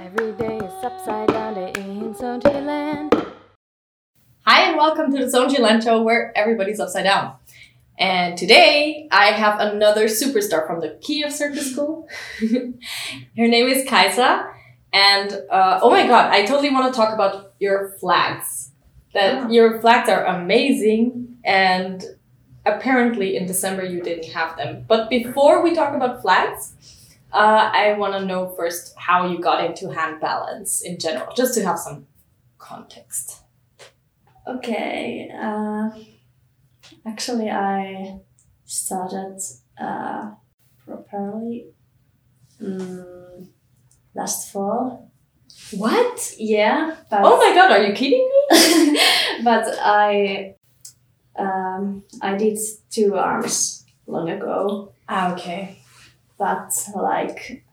Every day is upside down day in Sonjiland. Hi and welcome to the Sonjiland show where everybody's upside down. And today I have another superstar from the Kiev Circus School. Her name is Kaisa. And oh my god, I totally want to talk about your flags. Your flags are amazing, and apparently in December you didn't have them. But before we talk about flags, I want to know first how you got into hand balance in general, just to have some context. Okay, actually I started properly last fall. What? Yeah. But Oh my god, are you kidding me? but I did 2 arms long ago, Okay. but like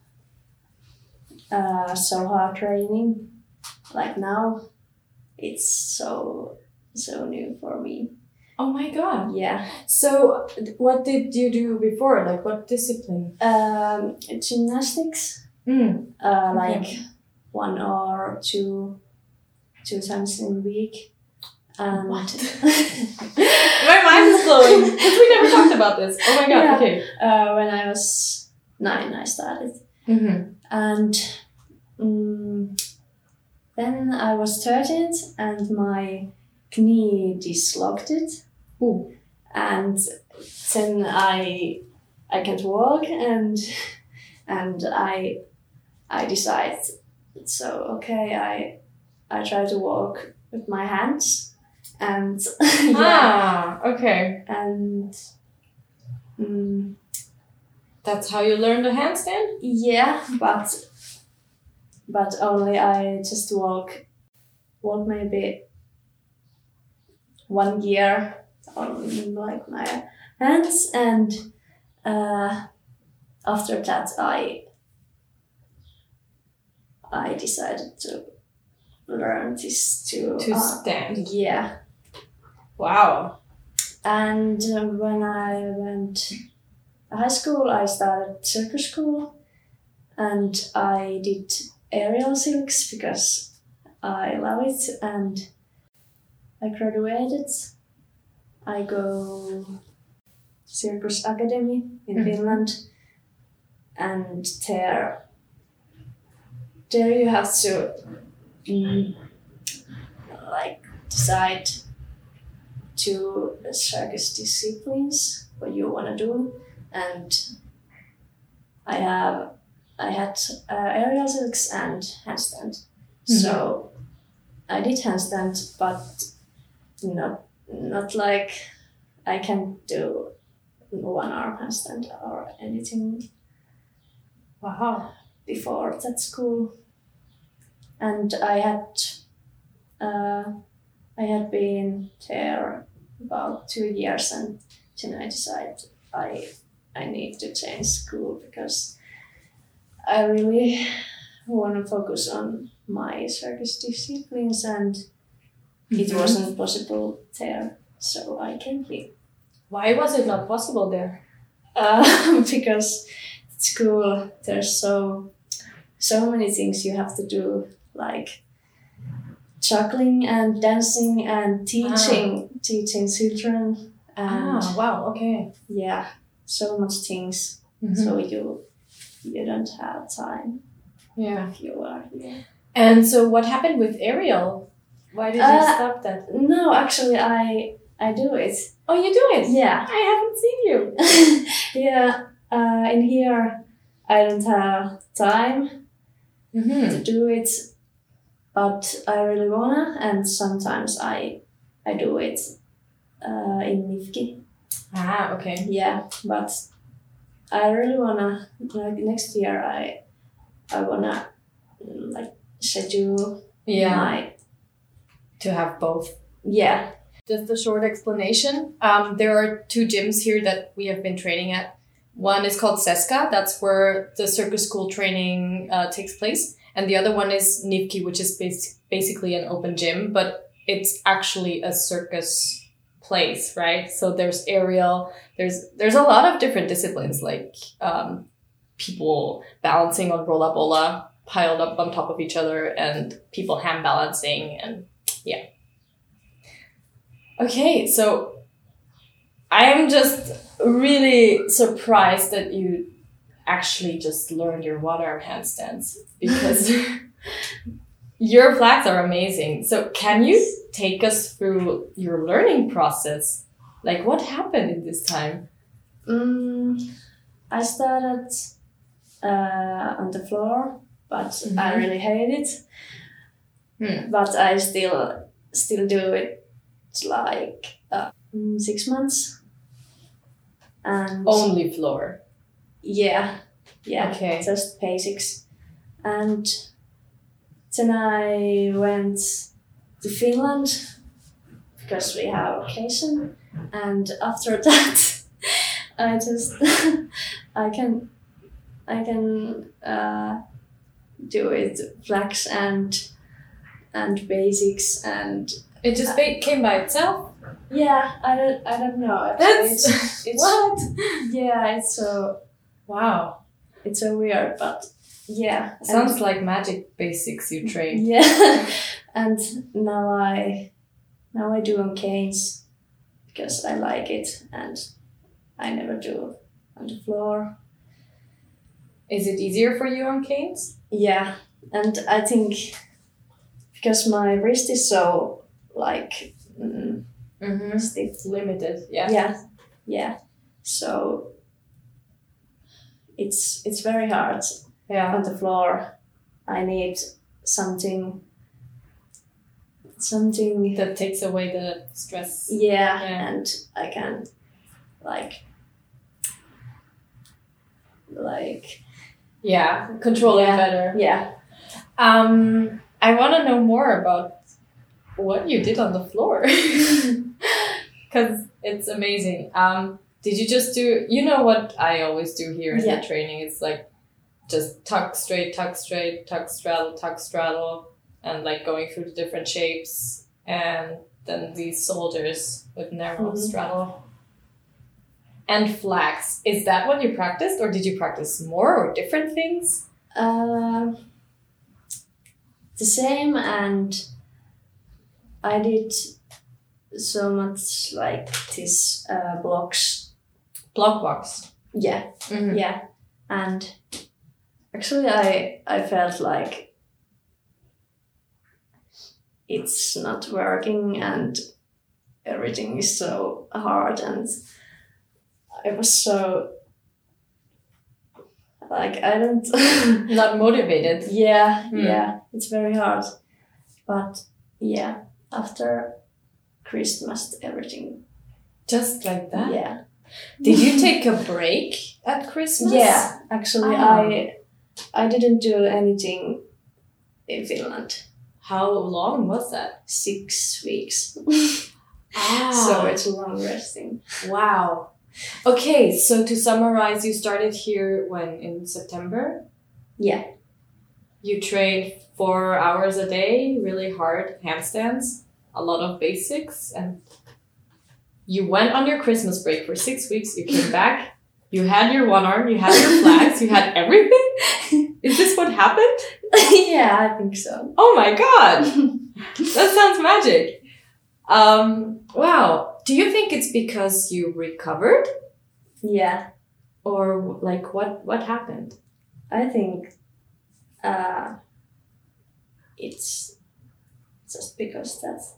so hard training, like now it's so new for me. Oh my god. Yeah. So, what did you do before? Like, what discipline? Gymnastics, like 1 or 2 times in a week. And What? My mind is blowing. Because we never talked about this. Oh my god, Yeah. okay. When I was 9, I started. Mm-hmm. And then I was 13 and my knee dislocated. Ooh. And then I can't walk, and I decided, so okay, I try to walk with my hands, and Ah, okay. and That's how you learn the handstand? yeah, but only I just walk maybe 1 year on like my hands, and after that I decided to learn this to stand. yeah. Wow. And when I went to high school, I started circus school, and I did aerial silks because I love it, and I graduated. I go Circus Academy in Finland, and there you have to like decide 2 circus disciplines what you want to do, and I had aerial silks and handstand. So I did handstand, but not like I can't do 1 arm handstand or anything. Wow. Before that school, and I had been there about 2 years, and then I decided I need to change school because I really want to focus on my circus disciplines, and it wasn't possible there, so I came here. Why was it not possible there? Because at school there's so many things you have to do, like juggling and dancing and teaching children, and Wow, okay. yeah, so much things. So you don't have time Yeah. if you are here. And so what happened with aerial? Why did you stop that? No, actually I do it. Oh, you do it? Yeah. I haven't seen you. Yeah. In here I don't have time to do it, but I really wanna, and sometimes I do it in Nifki. Ah, okay. Yeah, but I really wanna, like next year I wanna like schedule my To have both. yeah. Just a short explanation. There are 2 gyms here that we have been training at. One is called Seska. That's where the circus school training takes place. And the other one is Nivki, which is basically an open gym, but it's actually a circus place, right? So there's aerial, there's a lot of different disciplines, like people balancing on rolla bola, piled up on top of each other and people hand balancing and yeah. Okay, so I am just really surprised that you actually just learned your one-arm handstands because your flags are amazing. So can you take us through your learning process? Like what happened in this time? I started on the floor, but I really hate it. But I still do it like 6 months. And only floor. Yeah. Okay. Just basics. And then I went to Finland because we have occasion. And after that, I just I can do it flags and basics and it just came by itself. Yeah, I don't know. That's it's what? Yeah, it's so wow. It's so weird, but yeah. Sounds like magic basics you train. Yeah, and now I do on canes because I like it, and I never do on the floor. Is it easier for you on canes? Yeah, and I think because my wrist is so like stiff, limited. Yeah. Yeah. So it's very hard. Yeah. On the floor, I need something that takes away the stress. Yeah. And I can like control it better. Yeah. I want to know more about what you did on the floor because it's amazing. Did you just do? You know what I always do here in the training? It's like just tuck straight, tuck straddle, and like going through the different shapes, and then these shoulders with narrow straddle. And flags. Is that what you practiced, or did you practice more or different things? The same, and I did so much like this blocks. Block box. Yeah, yeah, and actually I felt like it's not working and everything is so hard, and I was so like I don't not motivated. Yeah, it's very hard, but yeah, after Christmas everything just like that. Yeah. Did you take a break at Christmas? Yeah, actually I didn't do anything in Finland. How long was that? 6 weeks. So it's long resting. Wow. Okay, so to summarize, you started here when? In September? Yeah. You trained 4 hours a day, really hard handstands, a lot of basics, and you went on your Christmas break for 6 weeks, you came back, you had your one arm, you had your flags, you had everything? Is this what happened? Yeah, I think so. Oh my god! That sounds magic. Wow. Do you think it's because you recovered? Yeah. Or like what happened? I think it's just because that's...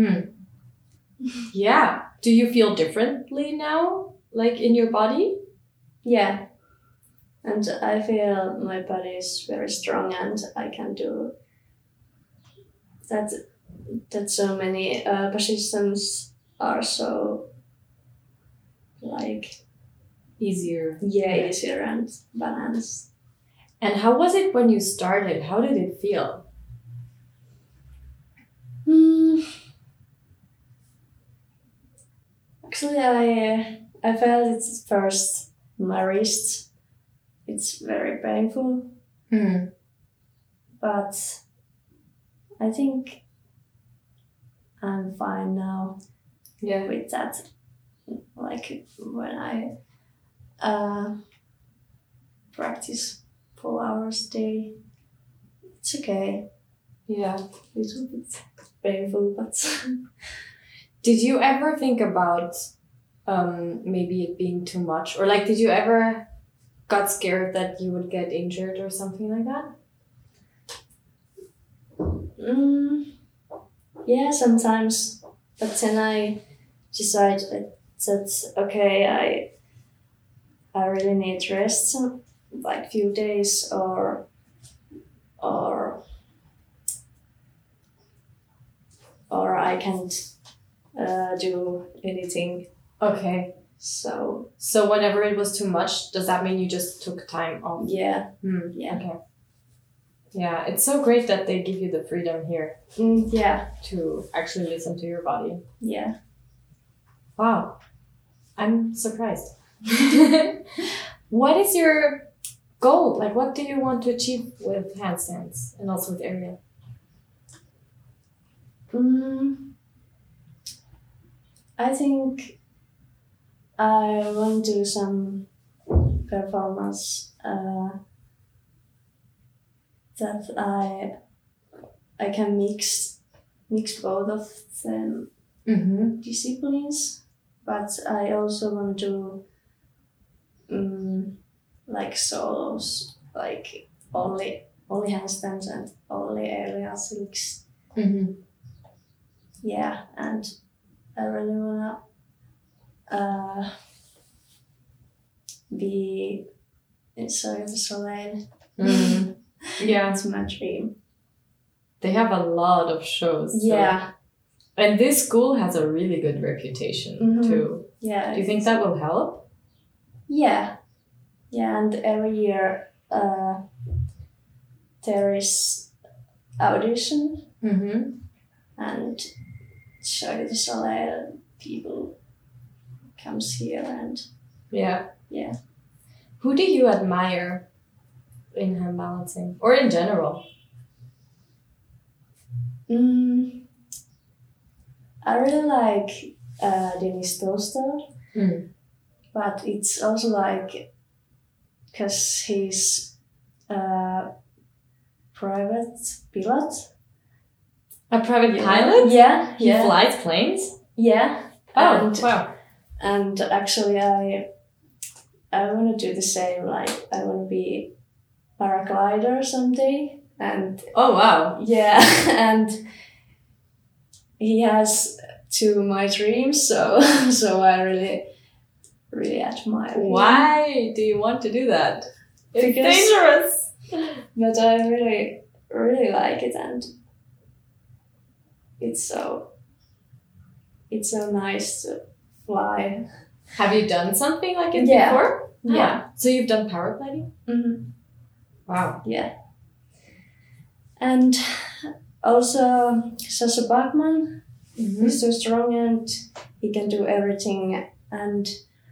Yeah. Do you feel differently now? Like in your body? Yeah. And I feel my body is very strong and I can do that so many positions are so like easier. Yeah, easier and balanced. And how was it when you started? How did it feel? Actually, I felt it first my wrist. It's very painful. But I think I'm fine now. Yeah. With that, like when I practice 4 hours a day. it's okay. Yeah. Little bit painful, but Did you ever think about maybe it being too much? Or like, did you ever got scared that you would get injured or something like that? yeah, sometimes. But then I decided that okay, I really need rest, like few days or I can't do anything. Okay. So So whenever it was too much, does that mean you just took time off? yeah, Hmm. yeah, Okay. Yeah, it's so great that they give you the freedom here yeah, to actually listen to your body. yeah. Wow. I'm surprised. What is your goal? Like, what do you want to achieve with handstands and also with aerial? I think I want to do some performance that I can mix both of them Mm-hmm. disciplines, but I also want to like solos, like only handstands and only aerial silks. Mm-hmm. Yeah, and I really wanna be in Cirque du Soleil. Mm-hmm. Yeah. That's my dream. They have a lot of shows. so- Yeah, And this school has a really good reputation Mhm. too. yeah. Do you think that will help? Yeah, yeah, and every year there is audition Mm-hmm. and Cirque du Soleil people comes here and Yeah. yeah. Who do you admire in hand balancing or in general? I really like Dennis Toaster, Mm. but it's also like because he's a private pilot. A private pilot? Yeah, He yeah, flies planes? yeah. Oh, And- wow. And actually, I want to do the same. Like I want to be paraglider someday, and Oh, wow. yeah, and he has two of my dreams. So so I really admire him. Why do you want to do that? It's Because- dangerous. But I really like it, and it's so nice to fly. Have you done something like it Yeah. before? Yeah. Ah, so you've done paragliding? Mm-hmm. Wow. Yeah. And also Sasha Bachman, Mm-hmm. he's so strong and he can do everything. And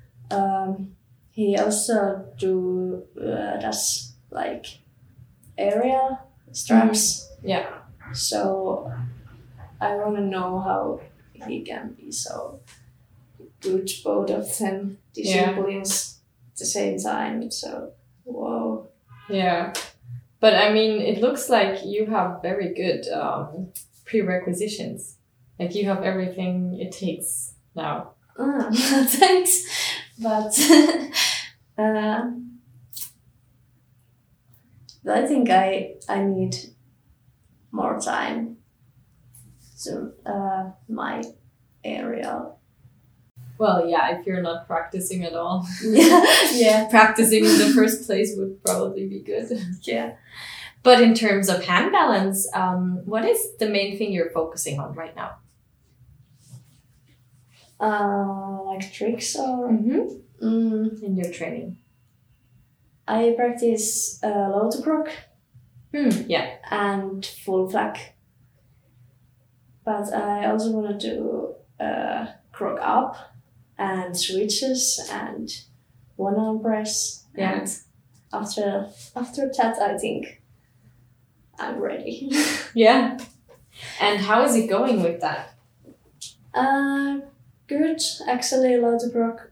he also does like aerial straps. Yeah. So I want to know how he can be so good both of them disciplines at the same time. So whoa. Yeah. But I mean, it looks like you have very good prerequisitions. Like you have everything it takes now. Thanks. But I think I need more time to my area. Well, yeah, if you're not practicing at all. Yeah. Practicing in the first place would probably be good. Yeah. But in terms of hand balance, what is the main thing you're focusing on right now? Like tricks or In your training? I practice low to crook Yeah. and full flag. But I also want to do crook up and switches and one arm press. Yeah. And after that, I think I'm ready. Yeah. And how is it going with that? Good. Actually, low to crook.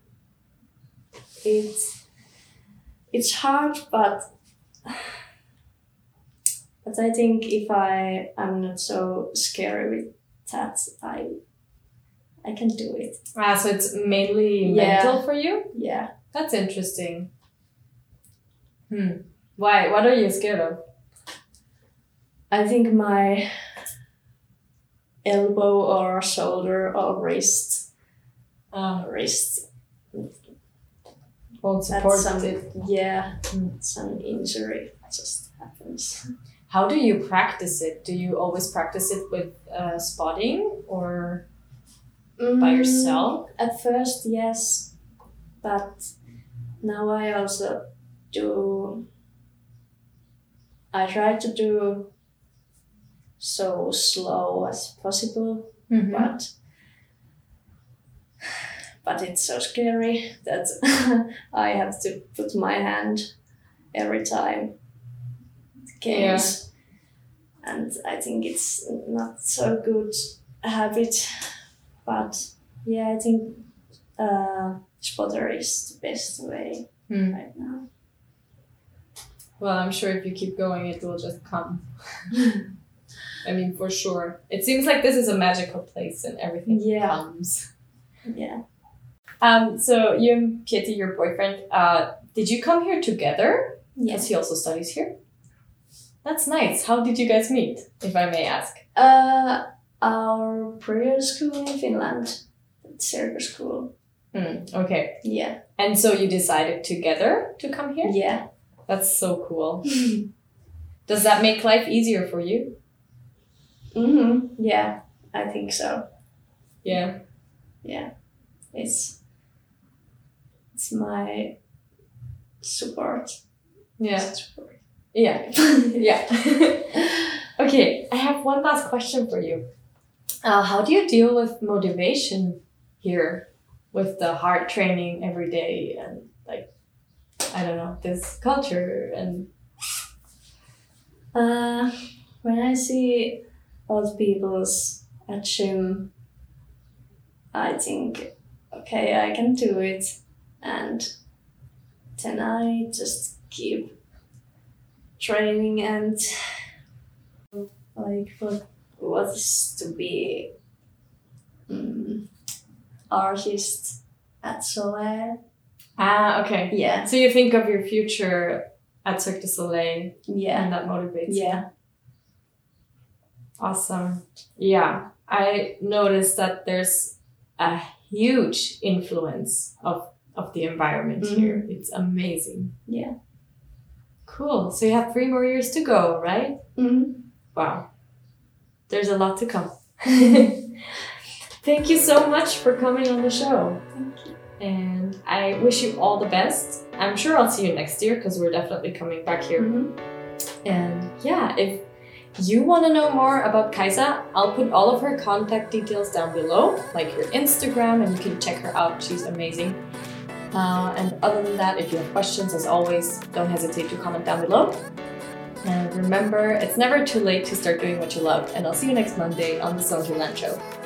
It's hard, but But I think if I'm not so scary with that, I can do it. So it's mainly Yeah. mental for you? Yeah. That's interesting. Why? What are you scared of? I think my elbow or shoulder or wrist Won't support that's it. yeah, some injury just happens. How do you practice it? Do you always practice it with spotting or by yourself? At first, yes, but now I also do. I try to do so slow as possible, but it's so scary that I have to put my hand every time it games. And I think it's not so good habit, but yeah, I think spotter is the best way right now. Well, I'm sure if you keep going, it will just come. I mean, for sure. It seems like this is a magical place and everything comes. Yeah. So you and Pieti, your boyfriend, did you come here together? Yeah. Because he also studies here. That's nice. How did you guys meet, if I may ask? Our previous school in Finland, circus school. Okay. Yeah. And so you decided together to come here? Yeah. That's so cool. Does that make life easier for you? Yeah, I think so. Yeah. Yeah. It's my support. Yeah. Yeah. Yeah. Okay, I have one last question for you. How do you deal with motivation here with the hard training every day and like, I don't know, this culture and... When I see old people's at gym, I think, okay, I can do it. And then I just keep training and like what is to be artist at Soleil. Okay. Yeah. So you think of your future at Cirque du Soleil Yeah. and that motivates you. Yeah. Awesome. Yeah. I noticed that there's a huge influence of the environment here. It's amazing. Yeah. Cool. So you have 3 more years to go, right? Wow. There's a lot to come. Thank you so much for coming on the show. Thank you. And I wish you all the best. I'm sure I'll see you next year because we're definitely coming back here. And yeah, if you want to know more about Kaisa, I'll put all of her contact details down below, like her Instagram, and you can check her out. She's amazing. And other than that, if you have questions, as always, don't hesitate to comment down below. And remember, it's never too late to start doing what you love. And I'll see you next Monday on the Sonjiland Show.